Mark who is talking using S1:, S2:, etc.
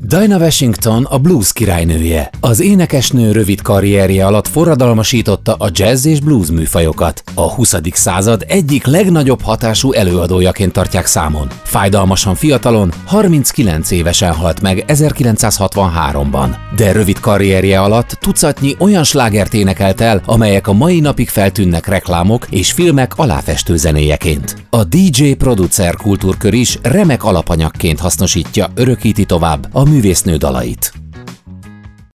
S1: Dinah Washington a blues királynője. Az énekesnő rövid karrierje alatt forradalmasította a jazz és blues műfajokat. A 20. század egyik legnagyobb hatású előadójaként tartják számon. Fájdalmasan fiatalon, 39 évesen halt meg 1963-ban. De rövid karrierje alatt tucatnyi olyan slágert énekelt el, amelyek a mai napig feltűnnek reklámok és filmek aláfestő zenéjeként. A DJ-producer kultúrkör is remek alapanyagként hasznosítja, örökíti tovább a művésznő dalait.